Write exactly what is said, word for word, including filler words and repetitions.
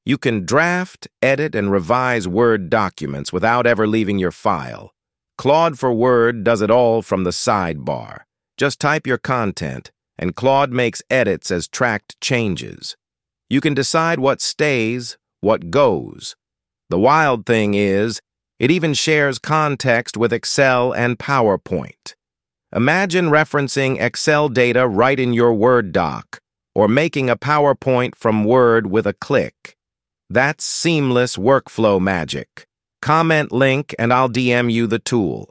You can draft, edit, and revise Word documents without ever leaving your file. Claude for Word does it all from the sidebar. Just type your content, and Claude makes edits as tracked changes. You can decide what stays, what goes. The wild thing is, it even shares context with Excel and PowerPoint. Imagine referencing Excel data right in your Word doc, or making a PowerPoint from Word with a click. That's seamless workflow magic. Comment link and I'll D M you the tool.